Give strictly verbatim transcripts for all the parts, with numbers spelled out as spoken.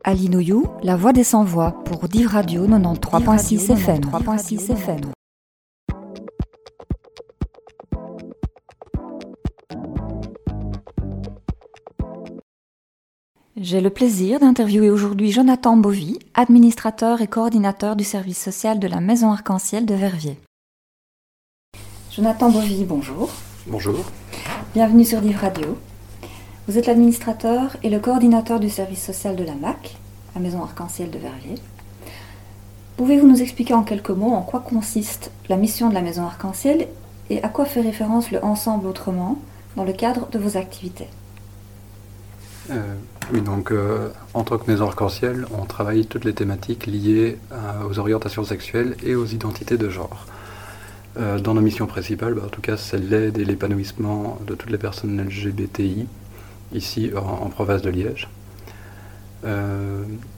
Aline Oyou, la voix des sans-voix pour Div Radio quatre-vingt-treize virgule six F M. trois virgule six F M. J'ai le plaisir d'interviewer aujourd'hui Jonathan Bovy, administrateur et coordinateur du service social de la Maison Arc-en-Ciel de Verviers. Jonathan Bovy, bonjour. Bonjour. Bienvenue sur Div Radio. Vous êtes l'administrateur et le coordinateur du service social de la M A C, la Maison Arc-en-Ciel de Verviers. Pouvez-vous nous expliquer en quelques mots en quoi consiste la mission de la Maison Arc-en-Ciel et à quoi fait référence le Ensemble Autrement dans le cadre de vos activités ? Euh, oui, donc euh, en tant que Maison Arc-en-Ciel, on travaille toutes les thématiques liées à, aux orientations sexuelles et aux identités de genre. Euh, dans nos missions principales, bah, en tout cas, c'est l'aide et l'épanouissement de toutes les personnes L G B T I, ici en, en province de Liège. Euh,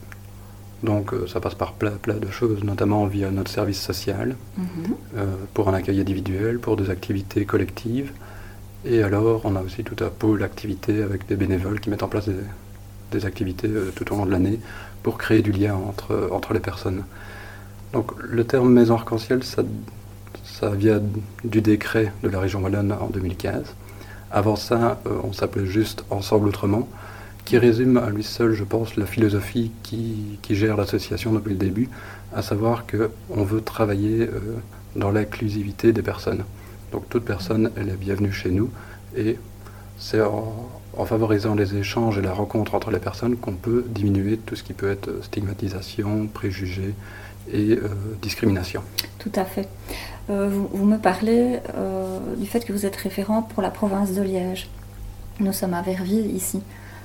donc euh, ça passe par plein, plein de choses, notamment via notre service social, mm-hmm. euh, pour un accueil individuel, pour des activités collectives. Et alors, on a aussi tout un pôle activités avec des bénévoles qui mettent en place des, des activités euh, tout au long de l'année pour créer du lien entre, entre les personnes. Donc le terme Maison Arc-en-Ciel, ça, ça vient du décret de la région wallonne en deux mille quinze. Avant ça, euh, on s'appelait juste Ensemble Autrement, qui résume à lui seul, je pense, la philosophie qui, qui gère l'association depuis le début, à savoir qu'on veut travailler euh, dans l'inclusivité des personnes. Donc toute personne, elle est bienvenue chez nous, et c'est en, en favorisant les échanges et la rencontre entre les personnes qu'on peut diminuer tout ce qui peut être stigmatisation, préjugés et euh, discrimination. Tout à fait. Euh, vous, vous me parlez euh, du fait que vous êtes référent pour la province de Liège. Nous sommes à Verviers ici.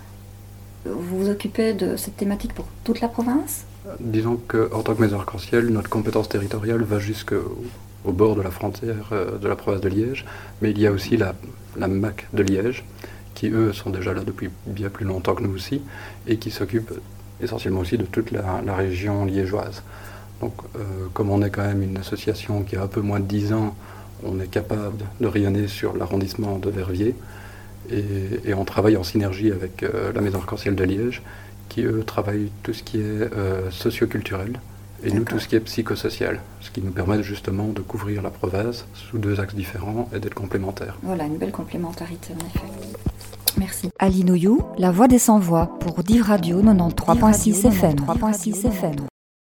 Vous vous occupez de cette thématique pour toute la province ? Disons qu'en tant que Maison Arc-en-Ciel, notre compétence territoriale va jusqu'au au bord de la frontière euh, de la province de Liège, mais il y a aussi la, la M A C de Liège, qui eux sont déjà là depuis bien plus longtemps que nous aussi, et qui s'occupent essentiellement aussi de toute la, la région liégeoise. Donc euh, comme on est quand même une association qui a un peu moins de dix ans, on est capable de rayonner sur l'arrondissement de Verviers, et, et on travaille en synergie avec euh, la Maison Arc-en-Ciel de Liège, qui eux travaillent tout ce qui est euh, socio-culturel, et D'accord. nous tout ce qui est psychosocial, ce qui nous permet justement de couvrir la province sous deux axes différents et d'être complémentaires. Voilà, une belle complémentarité en effet. Merci. Aline Oyou, la voix des sans-voix pour Div Radio quatre-vingt-treize virgule six F M. trois virgule six F M.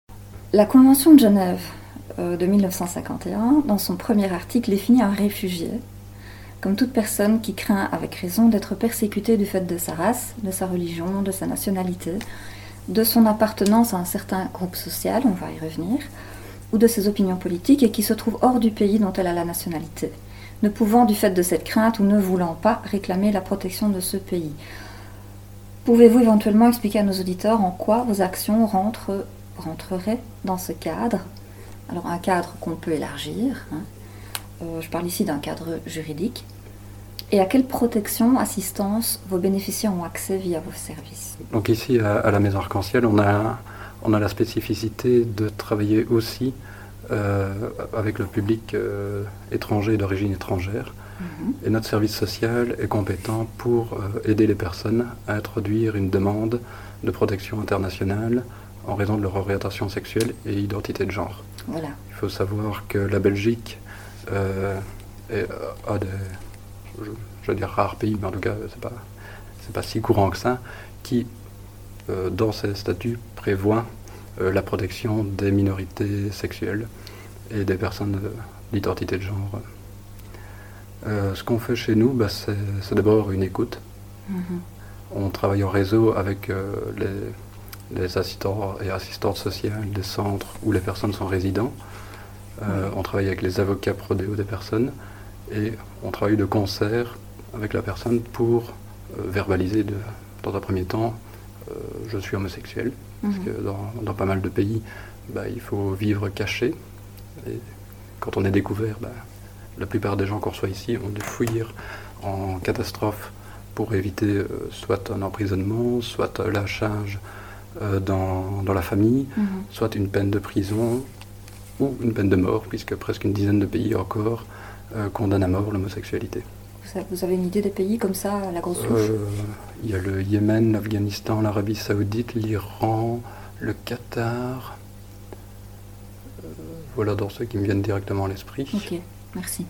La Convention de Genève euh, de mille neuf cent cinquante et un, dans son premier article, définit un réfugié comme toute personne qui craint avec raison d'être persécutée du fait de sa race, de sa religion, de sa nationalité, de son appartenance à un certain groupe social, on va y revenir, ou de ses opinions politiques et qui se trouve hors du pays dont elle a la nationalité, ne pouvant du fait de cette crainte ou ne voulant pas réclamer la protection de ce pays. Pouvez-vous éventuellement expliquer à nos auditeurs en quoi vos actions rentrent, rentreraient dans ce cadre ? Alors un cadre qu'on peut élargir, hein. euh, je parle ici d'un cadre juridique. Et à quelle protection, assistance vos bénéficiaires ont accès via vos services ? Donc ici, à, à la Maison Arc-en-Ciel, on a, on a la spécificité de travailler aussi euh, avec le public euh, étranger d'origine étrangère. Mm-hmm. Et notre service social est compétent pour euh, aider les personnes à introduire une demande de protection internationale en raison de leur orientation sexuelle et identité de genre. Voilà. Il faut savoir que la Belgique euh, est, a des... Je, je veux dire rares pays, mais en tout cas, c'est pas, c'est pas si courant que ça, qui, euh, dans ses statuts, prévoit euh, la protection des minorités sexuelles et des personnes euh, d'identité de genre. Euh, ce qu'on fait chez nous, bah, c'est, c'est d'abord une écoute. Mm-hmm. On travaille en réseau avec euh, les, les assistants et assistantes sociales des centres où les personnes sont résidents. Euh, mm-hmm. On travaille avec les avocats prodéo des personnes. Et on travaille de concert avec la personne pour euh, verbaliser de, dans un premier temps euh, je suis homosexuel, mmh. parce que dans, dans pas mal de pays, bah, il faut vivre caché. Et quand on est découvert, bah, la plupart des gens qu'on reçoit ici ont dû fuir en catastrophe pour éviter euh, soit un emprisonnement, soit un lynchage euh, dans, dans la famille, mmh. soit une peine de prison ou une peine de mort, puisque presque une dizaine de pays encore Euh, condamne à mort l'homosexualité. Vous avez une idée des pays comme ça, à la grosse touche? euh, Il y a le Yémen, l'Afghanistan, l'Arabie Saoudite, l'Iran, le Qatar. Euh, voilà dans ceux qui me viennent directement à l'esprit. Ok, merci.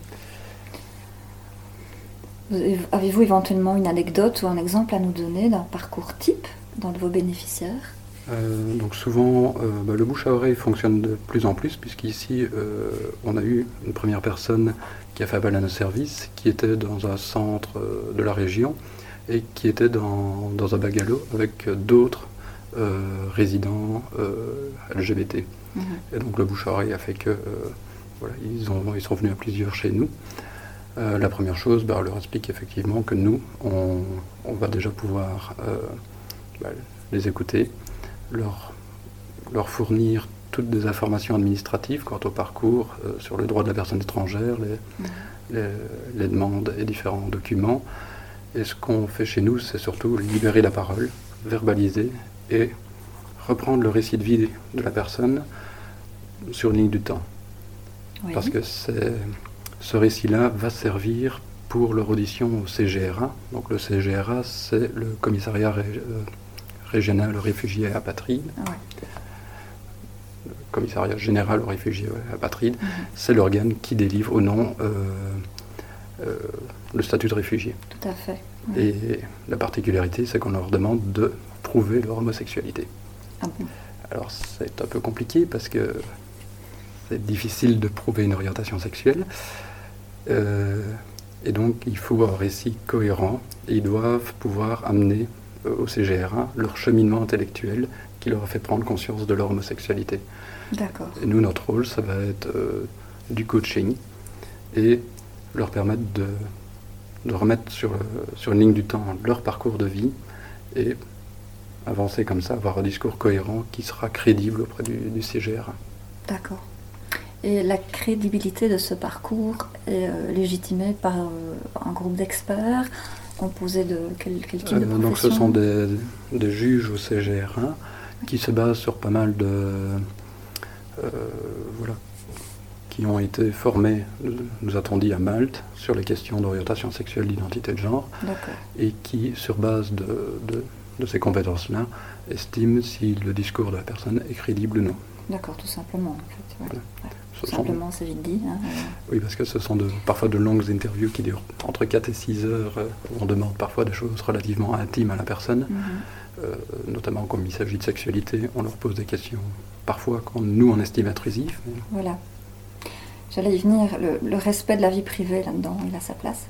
Avez-vous éventuellement une anecdote ou un exemple à nous donner d'un parcours type dans vos bénéficiaires? Euh, donc souvent, euh, bah, le bouche à oreille fonctionne de plus en plus, puisqu'ici, euh, on a eu une première personne qui a fait appel à nos services, qui était dans un centre euh, de la région, et qui était dans, dans un bungalow avec d'autres euh, résidents euh, L G B T. Mmh. Et donc le bouche à oreille a fait que, euh, voilà, ils, ont, ils sont venus à plusieurs chez nous. Euh, la première chose, bah, on leur explique effectivement que nous, on, on va déjà pouvoir euh, bah, les écouter, leur, leur fournir toutes des informations administratives quant au parcours euh, sur le droit de la personne étrangère, les, mmh. les, les demandes et différents documents. Et ce qu'on fait chez nous, c'est surtout libérer la parole, verbaliser et reprendre le récit de vie de la personne sur une ligne du temps. Oui. Parce que c'est... Ce récit-là va servir pour leur audition au C G R A. Donc le C G R A, c'est le commissariat ré, euh, régional aux réfugiés et apatrides. Ah ouais. Le commissariat général aux réfugiés et apatrides, mmh. c'est l'organe qui délivre au nom euh, euh, le statut de réfugié. Tout à fait. Mmh. Et la particularité, c'est qu'on leur demande de prouver leur homosexualité. Ah bon. Alors c'est un peu compliqué parce que c'est difficile de prouver une orientation sexuelle. Euh, et donc il faut un récit cohérent et ils doivent pouvoir amener euh, au C G R A leur cheminement intellectuel qui leur a fait prendre conscience de leur homosexualité. D'accord. Et nous, notre rôle, ça va être euh, du coaching et leur permettre de, de remettre sur, sur une ligne du temps leur parcours de vie et avancer comme ça, avoir un discours cohérent qui sera crédible auprès du, du C G R A. D'accord. Et la crédibilité de ce parcours est euh, légitimée par euh, un groupe d'experts composé de quel, quel type euh, de profession? Donc ce sont des, des juges au C G R A qui se basent sur pas mal de... Euh, voilà, qui ont été formés, nous a-t-on dit, à Malte, sur les questions d'orientation sexuelle, d'identité de genre, D'accord. Et qui, sur base de, de, de ces compétences-là, estiment si le discours de la personne est crédible ou non. D'accord, tout simplement, en fait. Ouais. Voilà. Ouais. Tout simplement, c'est vite dit. Hein. Oui, parce que ce sont de, parfois de longues interviews qui durent entre quatre et six heures. On demande parfois des choses relativement intimes à la personne, mm-hmm. euh, notamment comme il s'agit de sexualité. On leur pose des questions, parfois, quand nous, on estime intrusives. Mais... Voilà. J'allais y venir. Le, le respect de la vie privée, là-dedans, il a sa place?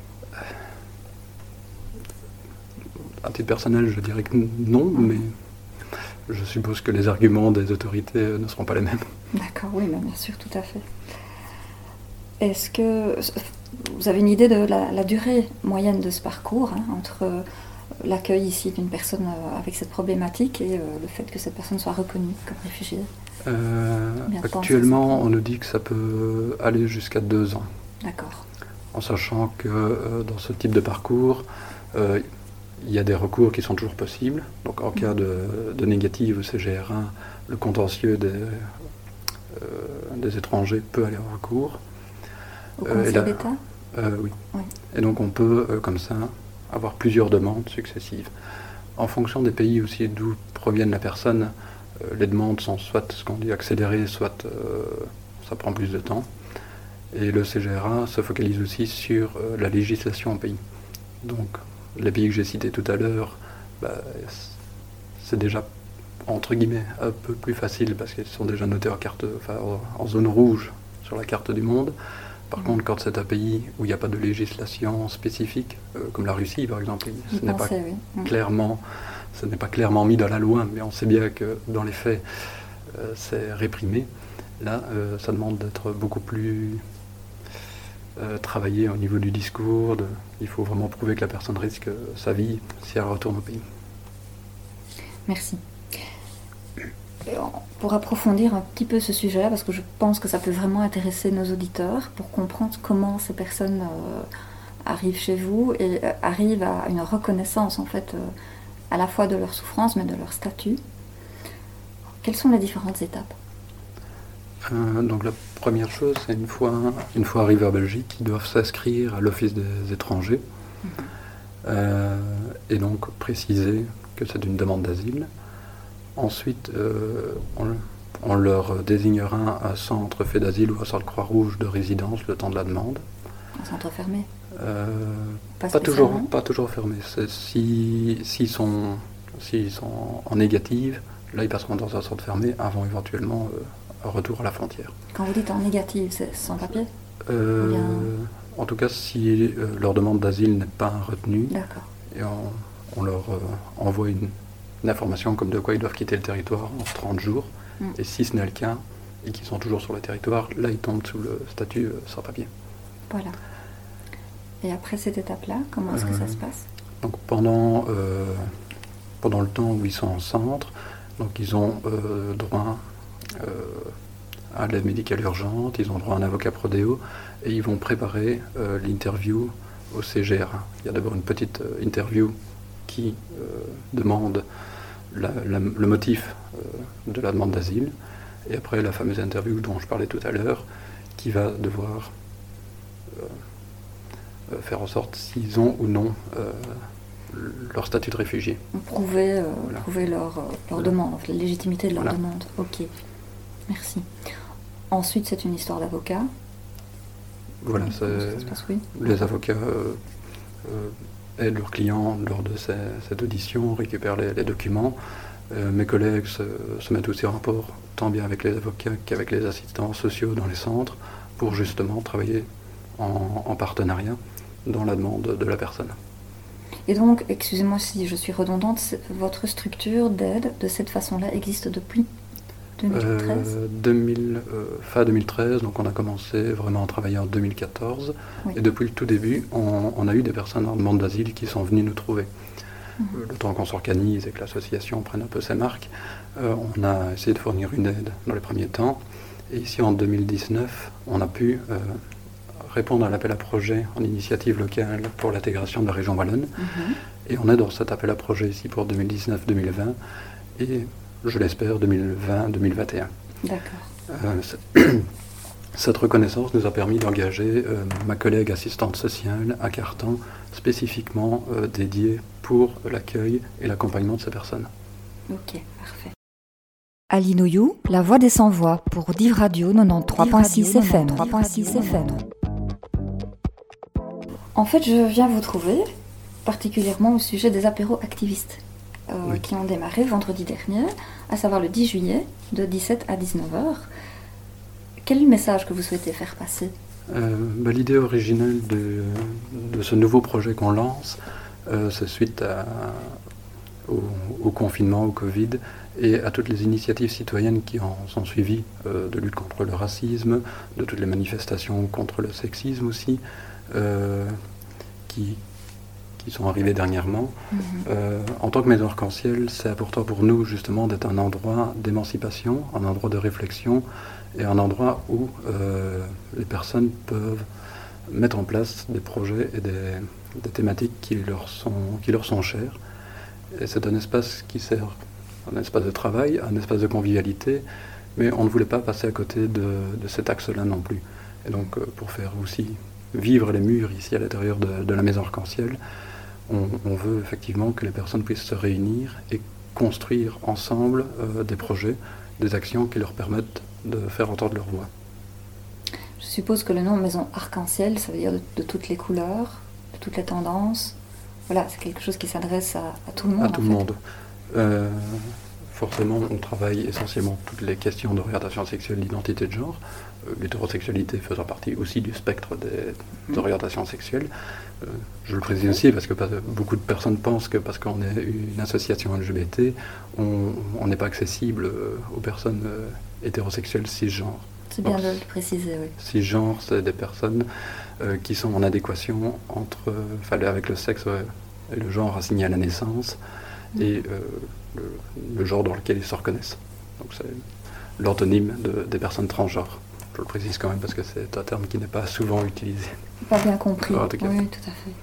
À titre personnel, je dirais que non, mm-hmm. mais... Je suppose que les arguments des autorités ne seront pas les mêmes. D'accord, oui, bien sûr, tout à fait. Est-ce que vous avez une idée de la, la durée moyenne de ce parcours, hein, entre l'accueil ici d'une personne avec cette problématique et euh, le fait que cette personne soit reconnue comme réfugiée? euh, Actuellement, on nous dit que ça peut aller jusqu'à deux ans. D'accord. En sachant que euh, dans ce type de parcours, euh, il y a des recours qui sont toujours possibles. Donc en mmh. cas de, de négative au C G R A, le contentieux des, euh, des étrangers peut aller en recours. Au Conseil euh, d'État euh, oui. oui. Et donc on peut, euh, comme ça, avoir plusieurs demandes successives. En fonction des pays aussi d'où proviennent la personne, euh, les demandes sont soit ce qu'on dit accélérées, soit euh, ça prend plus de temps. Et le C G R A se focalise aussi sur euh, la législation au pays. Donc les pays que j'ai cités tout à l'heure, bah, c'est déjà, entre guillemets, un peu plus facile parce qu'ils sont déjà notés en, carte, enfin, en zone rouge sur la carte du monde. Par mmh. contre, quand c'est un pays où il n'y a pas de législation spécifique, euh, comme la Russie par exemple, ce n'est, pensais, pas oui. mmh. clairement, ce n'est pas clairement mis dans la loi, mais on sait bien que dans les faits, euh, c'est réprimé. Là, euh, ça demande d'être beaucoup plus... Euh, travailler au niveau du discours, de, il faut vraiment prouver que la personne risque sa vie si elle retourne au pays. Merci. Pour approfondir un petit peu ce sujet-là, parce que je pense que ça peut vraiment intéresser nos auditeurs, pour comprendre comment ces personnes euh, arrivent chez vous et euh, arrivent à une reconnaissance en fait, euh, à la fois de leur souffrance mais de leur statut. Quelles sont les différentes étapes? euh, Donc la première chose, c'est une fois, une fois arrivés en Belgique, ils doivent s'inscrire à l'Office des étrangers mmh. euh, et donc préciser que c'est une demande d'asile. Ensuite, euh, on, on leur désignera un centre fait d'asile ou un centre Croix-Rouge de résidence le temps de la demande. Un centre fermé euh, Pas, pas, toujours, pas toujours fermé. C'est, si, s'ils sont, s'ils sont en négative, là ils passeront dans un centre fermé avant éventuellement euh, un retour à la frontière. Quand vous dites en négative, c'est sans papier euh, bien... En tout cas, si euh, leur demande d'asile n'est pas retenue, D'accord. Et on, on leur euh, envoie une, une information comme de quoi ils doivent quitter le territoire en trente jours. Mm. Et si ce n'est le cas, et qu'ils sont toujours sur le territoire, là ils tombent sous le statut euh, sans papier. Voilà. Et après cette étape-là, comment est-ce euh, que ça se passe? Donc pendant, euh, pendant le temps où ils sont en centre, donc ils ont euh, droit euh, à l'aide médicale urgente, ils ont droit à un avocat prodéo, et ils vont préparer euh, l'interview au C G R. Il y a d'abord une petite euh, interview qui euh, demande la, la, le motif euh, de la demande d'asile, et après la fameuse interview dont je parlais tout à l'heure, qui va devoir euh, euh, faire en sorte s'ils ont ou non euh, leur statut de réfugié. Prouver, euh, voilà. prouver leur, euh, leur voilà. demande, la légitimité de leur voilà. demande. Ok, merci. Ensuite, c'est une histoire d'avocat. Voilà, c'est, ça se passe, oui. Les avocats euh, euh, aident leurs clients lors de ces, cette audition, récupèrent les, les documents. Euh, mes collègues se, se mettent aussi en rapport, tant bien avec les avocats qu'avec les assistants sociaux dans les centres, pour justement travailler en, en partenariat dans la demande de la personne. Et donc, excusez-moi si je suis redondante, votre structure d'aide de cette façon-là existe depuis deux mille treize euh, deux mille, euh, fin deux mille treize, donc on a commencé vraiment à travailler en deux mille quatorze. Oui. Et depuis le tout début, on, on a eu des personnes en demande d'asile qui sont venues nous trouver. Mmh. Euh, le temps qu'on s'organise et que l'association prenne un peu ses marques, euh, on a essayé de fournir une aide dans les premiers temps. Et ici, en deux mille dix-neuf, on a pu euh, répondre à l'appel à projet en initiative locale pour l'intégration de la région wallonne. Mmh. Et on est dans cet appel à projet ici pour deux mille dix-neuf deux mille vingt. Et je l'espère, deux mille vingt deux mille vingt et un. D'accord. Euh, cette reconnaissance nous a permis d'engager euh, ma collègue assistante sociale à Cartan, spécifiquement euh, dédiée pour l'accueil et l'accompagnement de ces personnes. Ok, parfait. Aline Ouyou, la voix des sans-voix pour Div Radio quatre-vingt-treize virgule six F M. F M. En fait, je viens vous trouver, particulièrement au sujet des apéros activistes. Euh, oui. Qui ont démarré vendredi dernier, à savoir le dix juillet, de dix-sept à dix-neuf heures. Quel est le message que vous souhaitez faire passer ? euh, bah, L'idée originelle de, de ce nouveau projet qu'on lance, euh, c'est suite à, au, au confinement, au Covid, et à toutes les initiatives citoyennes qui en sont suivies, euh, de lutte contre le racisme, de toutes les manifestations contre le sexisme aussi, euh, qui... qui sont arrivés dernièrement. Mmh. Euh, en tant que maison arc-en-ciel, c'est important pour nous justement d'être un endroit d'émancipation, un endroit de réflexion et un endroit où euh, les personnes peuvent mettre en place des projets et des, des thématiques qui leur sont, qui leur sont chères. Et c'est un espace qui sert, un espace de travail, un espace de convivialité, mais on ne voulait pas passer à côté de, de cet axe-là non plus. Et donc euh, pour faire aussi vivre les murs ici à l'intérieur de, de la maison arc-en-ciel, On, on veut effectivement que les personnes puissent se réunir et construire ensemble euh, des projets, des actions qui leur permettent de faire entendre leur voix. Je suppose que le nom Maison Arc-en-Ciel, ça veut dire de, de toutes les couleurs, de toutes les tendances. Voilà, c'est quelque chose qui s'adresse à, à tout le monde. À tout le monde. Euh, forcément, on travaille essentiellement toutes les questions d'orientation sexuelle, d'identité de genre, euh, l'hétérosexualité faisant partie aussi du spectre des, mmh. des orientations sexuelles. Euh, je le précise aussi parce que beaucoup de personnes pensent que parce qu'on est une association L G B T, on n'est pas accessible euh, aux personnes euh, hétérosexuelles cisgenres. C'est bien de le préciser, oui. Cisgenres, c'est des personnes euh, qui sont en adéquation entre, euh, avec le sexe euh, et le genre assigné à la naissance mmh. et euh, le, le genre dans lequel ils se reconnaissent. Donc c'est l'antonyme de, des personnes transgenres. Je le précise quand même parce que c'est un terme qui n'est pas souvent utilisé. Pas bien compris. Ah, oui, tout à fait.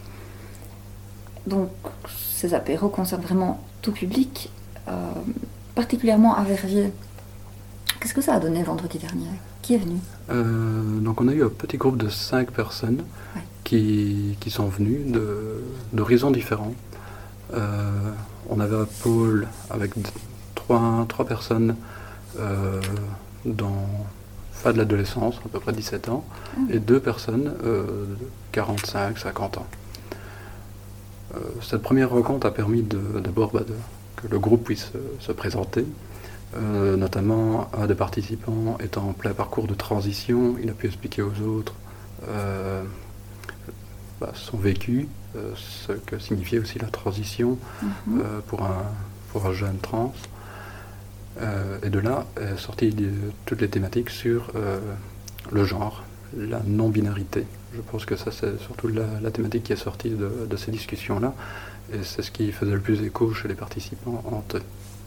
Donc, ces apéros concernent vraiment tout public, euh, particulièrement à Verviers. Qu'est-ce que ça a donné vendredi dernier? Qui est venu? euh, Donc on a eu un petit groupe de cinq personnes ouais. qui, qui sont venues de, d'horizons différents. Euh, on avait un pôle avec trois, trois personnes euh, dans fin de l'adolescence, à peu près dix-sept ans, mmh. et deux personnes euh, de quarante-cinq, cinquante ans. Euh, cette première rencontre a permis de, d'abord bah, de, que le groupe puisse euh, se présenter, euh, notamment un des participants étant en plein parcours de transition, il a pu expliquer aux autres euh, bah, son vécu, euh, ce que signifiait aussi la transition mmh. euh, pour, un, pour un jeune trans. Euh, et de là est sortie de, toutes les thématiques sur euh, le genre, la non-binarité. Je pense que ça, c'est surtout la, la thématique qui est sortie de, de ces discussions-là, et c'est ce qui faisait le plus écho chez les participants entre eux.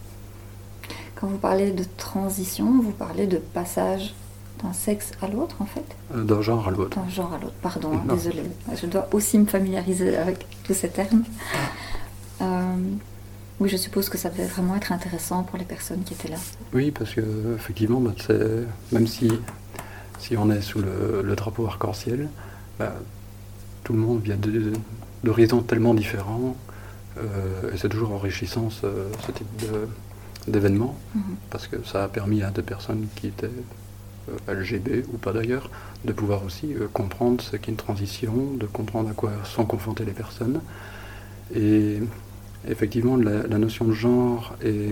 Quand vous parlez de transition, vous parlez de passage d'un sexe à l'autre, en fait? euh, D'un genre à l'autre. D'un genre à l'autre, pardon, hein, désolée. Je dois aussi me familiariser avec tous ces termes. Euh, oui, je suppose que ça devait vraiment être intéressant pour les personnes qui étaient là. Oui, parce que effectivement, bah, c'est, même si, si on est sous le, le drapeau arc-en-ciel, bah, tout le monde vient de, d'horizons tellement différents, euh, et c'est toujours enrichissant ce, ce type de, d'événement, mm-hmm. parce que ça a permis à des personnes qui étaient euh, L G B ou pas d'ailleurs, de pouvoir aussi euh, comprendre ce qu'est une transition, de comprendre à quoi sont confrontées les personnes. Et effectivement, la, la notion de genre et,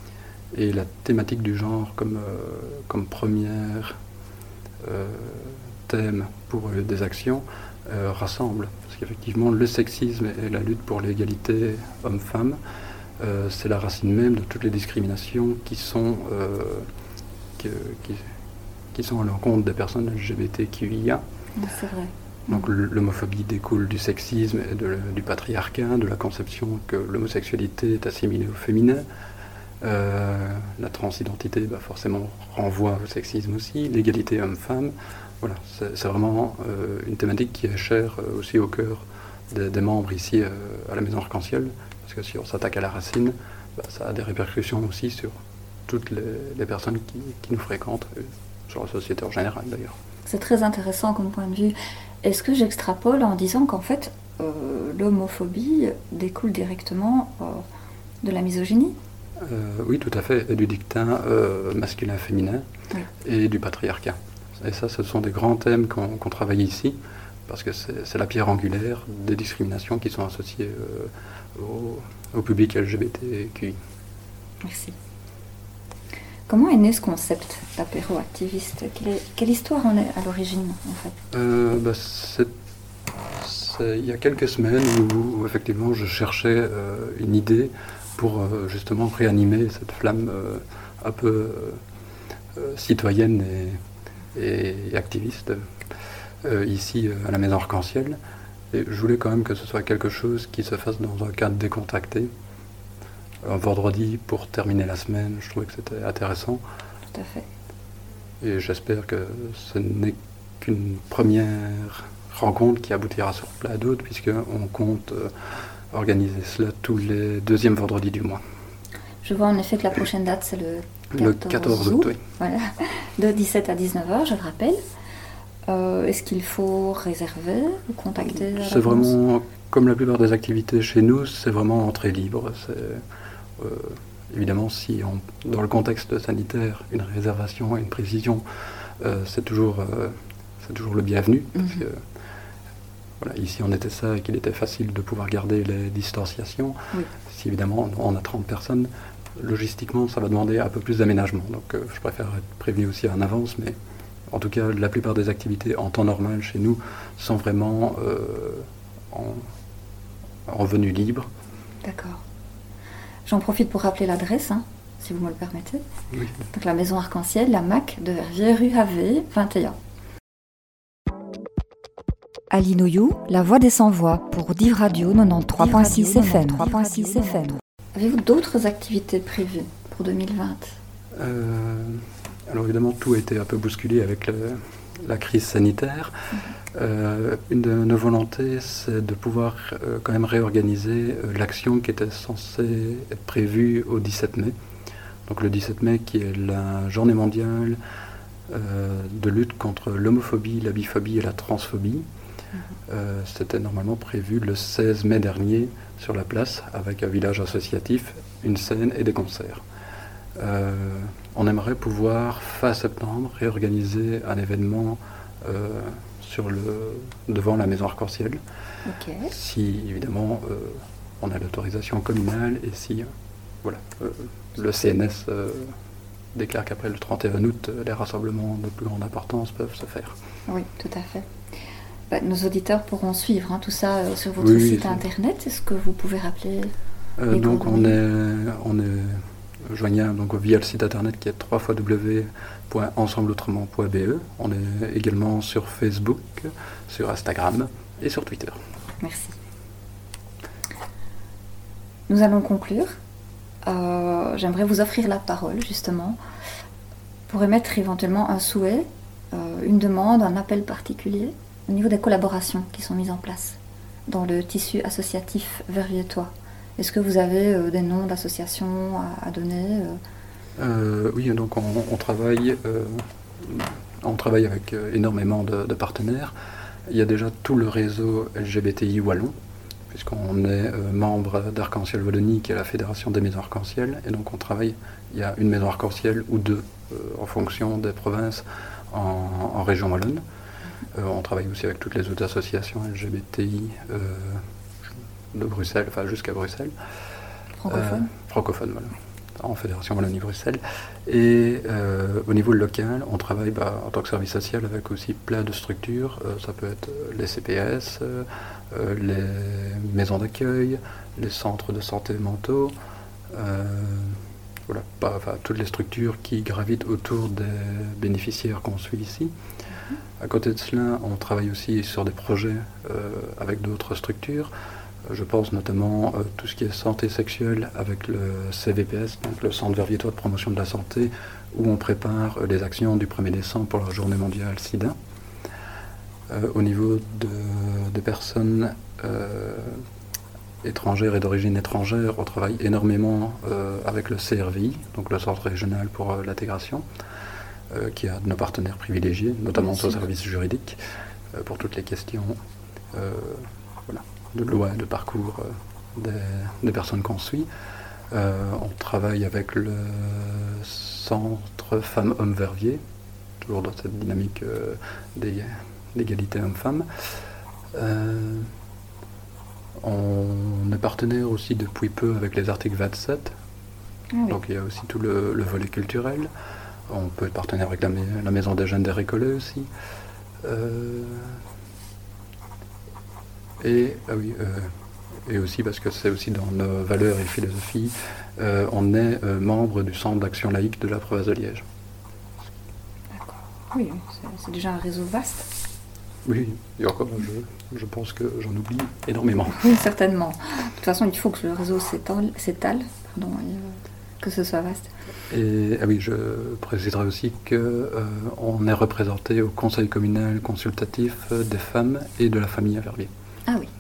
et la thématique du genre comme, euh, comme première euh, thème pour euh, des actions euh, rassemble. Parce qu'effectivement, le sexisme et la lutte pour l'égalité homme-femme, euh, c'est la racine même de toutes les discriminations qui sont, euh, qui, qui, qui sont à l'encontre des personnes L G B T Q I A. C'est vrai. Donc l'homophobie découle du sexisme et de, du patriarcat, de la conception que l'homosexualité est assimilée au féminin. Euh, la transidentité, bah forcément, renvoie au sexisme aussi. L'égalité homme-femme, voilà, c'est, c'est vraiment euh, une thématique qui est chère euh, aussi au cœur des, des membres ici euh, à la Maison Arc-en-Ciel, parce que si on s'attaque à la racine, bah, ça a des répercussions aussi sur toutes les, les personnes qui, qui nous fréquentent, et sur la société en général d'ailleurs. C'est très intéressant comme point de vue. Est-ce que j'extrapole en disant qu'en fait, euh, l'homophobie découle directement euh, de la misogynie? euh, Oui, tout à fait, et du dictat euh, masculin-féminin, oui. et du patriarcat. Et ça, ce sont des grands thèmes qu'on, qu'on travaille ici, parce que c'est, c'est la pierre angulaire des discriminations qui sont associées euh, au, au public L G B T Q I. Merci. Comment est né ce concept d'apéro-activiste? Quelle, est, quelle histoire en est à l'origine, en fait? euh, bah, c'est, c'est, Il y a quelques semaines où, où effectivement, je cherchais euh, une idée pour euh, justement réanimer cette flamme euh, un peu euh, citoyenne et, et, et activiste euh, ici euh, à la Maison Arc-en-Ciel. Et je voulais quand même que ce soit quelque chose qui se fasse dans un cadre décontracté. Un vendredi pour terminer la semaine, je trouvais que c'était intéressant. Tout à fait. Et j'espère que ce n'est qu'une première rencontre qui aboutira sur plein d'autres, puisqu'on compte euh, organiser cela tous les deuxièmes vendredis du mois. Je vois en effet que la prochaine date, c'est le quatorze, le quatorze août. Oui. Voilà, de dix-sept à dix-neuf heures, je le rappelle. Euh, est-ce qu'il faut réserver ou contacter? C'est vraiment, comme la plupart des activités chez nous, c'est vraiment entrée libre. C'est... Euh, évidemment, si on, dans le contexte sanitaire, une réservation et une précision, euh, c'est, toujours, euh, c'est toujours le bienvenu. Mm-hmm. Parce que, voilà, ici, on était ça et qu'il était facile de pouvoir garder les distanciations. Oui. Si évidemment, on a trente personnes, logistiquement, ça va demander un peu plus d'aménagement. Donc, euh, je préfère être prévenu aussi en avance, mais en tout cas, la plupart des activités en temps normal chez nous sont vraiment euh, en, en revenu libre. D'accord. J'en profite pour rappeler l'adresse, hein, si vous me le permettez. Oui. Donc la Maison Arc-en-Ciel, la M A C de Verviers, rue A V, vingt et un. Aline Oyoux, la voix des sans-voix pour Div Radio quatre-vingt-treize virgule six F M. F M. Avez-vous d'autres activités prévues pour deux mille vingt? euh, Alors évidemment, tout a été un peu bousculé avec le, la crise sanitaire. Mmh. Euh, une de nos volontés, c'est de pouvoir euh, quand même réorganiser euh, l'action qui était censée être prévue au dix-sept mai. donc le dix-sept mai qui est la journée mondiale euh, de lutte contre l'homophobie, la biphobie et la transphobie. Mmh. Euh, c'était normalement prévu le seize mai dernier sur la place avec un village associatif, une scène et des concerts. Euh, on aimerait pouvoir, fin septembre, réorganiser un événement euh, sur le, devant la maison Arc-en-Ciel. Okay. Si, évidemment, euh, on a l'autorisation communale et si euh, voilà, euh, le C N S euh, déclare qu'après le trente et un août, les rassemblements de plus grande importance peuvent se faire. Oui, tout à fait. Bah, nos auditeurs pourront suivre hein, tout ça euh, sur votre oui, site c'est... internet. Est-ce que vous pouvez rappeler euh, Donc on est, on est joignable donc, via le site internet qui est w w w point ensemble autrement point b e. On est également sur Facebook, sur Instagram et sur Twitter. Merci. Nous allons conclure. Euh, j'aimerais vous offrir la parole justement pour émettre éventuellement un souhait, euh, une demande, un appel particulier au niveau des collaborations qui sont mises en place dans le tissu associatif verviétois. Est-ce que vous avez euh, des noms d'associations à, à donner euh... Euh, Oui, donc on, on, travaille, euh, on travaille avec euh, énormément de, de partenaires. Il y a déjà tout le réseau L G B T I wallon, puisqu'on est euh, membre d'Arc-en-Ciel Wallonie, qui est la fédération des maisons Arc-en-Ciel, et donc on travaille, il y a une maison Arc-en-Ciel ou deux, euh, en fonction des provinces en, en région wallonne. Euh, on travaille aussi avec toutes les autres associations L G B T I euh, de Bruxelles, enfin jusqu'à Bruxelles. Francophone. Euh, francophone, voilà. En Fédération Wallonie-Bruxelles. Et euh, au niveau local, on travaille bah, en tant que service social avec aussi plein de structures. Euh, ça peut être les C P S, euh, les maisons d'accueil, les centres de santé mentaux, euh, voilà, bah, enfin, toutes les structures qui gravitent autour des bénéficiaires qu'on suit ici. Mm-hmm. À côté de cela, on travaille aussi sur des projets euh, avec d'autres structures. Je pense notamment euh, tout ce qui est santé sexuelle avec le C V P S, donc le Centre verviétois de promotion de la santé, où on prépare euh, les actions du premier décembre pour la journée mondiale SIDA. Euh, au niveau de, des personnes euh, étrangères et d'origine étrangère, on travaille énormément euh, avec le C R V I, donc le Centre régional pour euh, l'intégration, euh, qui a de nos partenaires privilégiés, notamment au service juridique, euh, pour toutes les questions euh, voilà, de loi, de parcours euh, des, des personnes qu'on suit. Euh, on travaille avec le Centre Femmes-Hommes Verviers, toujours dans cette dynamique euh, d'égalité hommes-femmes. Euh, on est partenaire aussi depuis peu avec les articles vingt-sept, ah oui. Donc il y a aussi tout le, le volet culturel. On peut être partenaire avec la, la Maison des Jeunes des Récollets aussi. Euh, et, ah oui, euh, et aussi parce que c'est aussi dans nos valeurs et philosophies, euh, on est euh, membre du Centre d'action laïque de la province de Liège. D'accord. Oui, c'est, c'est déjà un réseau vaste. Oui, et encore, je, je pense que j'en oublie énormément. Oui, certainement. De toute façon, il faut que le réseau s'étale, s'étale pardon, et, euh, que ce soit vaste. Et ah oui, je préciserai aussi qu'on euh, est représenté au Conseil communal consultatif des femmes et de la famille à Verviers. Ah oui.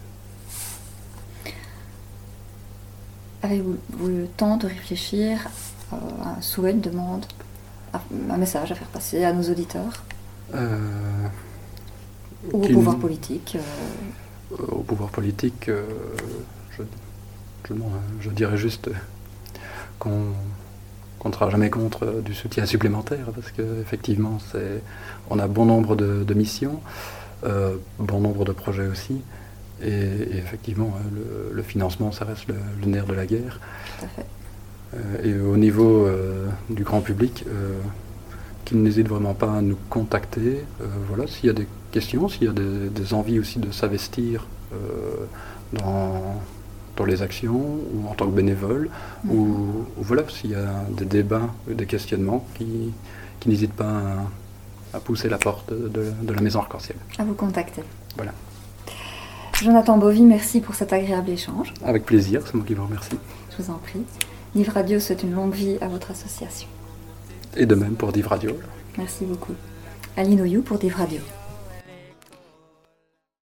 Avez-vous le temps de réfléchir à un souhait, une demande, un message à faire passer à nos auditeurs euh, Ou au pouvoir politique euh... Au pouvoir politique, euh, je, je, non, je dirais juste qu'on qu'on ne sera jamais contre du soutien supplémentaire, parce qu'effectivement, c'est, on a bon nombre de, de missions, euh, bon nombre de projets aussi, et, et effectivement, le, le financement, ça reste le, le nerf de la guerre. Tout à fait. Euh, et au niveau euh, du grand public, euh, qu'il n'hésite vraiment pas à nous contacter, euh, voilà, s'il y a des questions, s'il y a des, des envies aussi de s'investir euh, dans... dans les actions, ou en tant que bénévole, mmh. ou, ou voilà, s'il y a des débats, des questionnements, qui, qui n'hésitent pas à, à pousser la porte de, de la maison Arc-en-Ciel. À vous contacter. Voilà. Jonathan Bovy, merci pour cet agréable échange. Avec plaisir, c'est moi qui vous remercie. Je vous en prie. Div Radio souhaite une longue vie à votre association. Et de même pour Div Radio. Merci beaucoup. Aline Oyou pour Div Radio.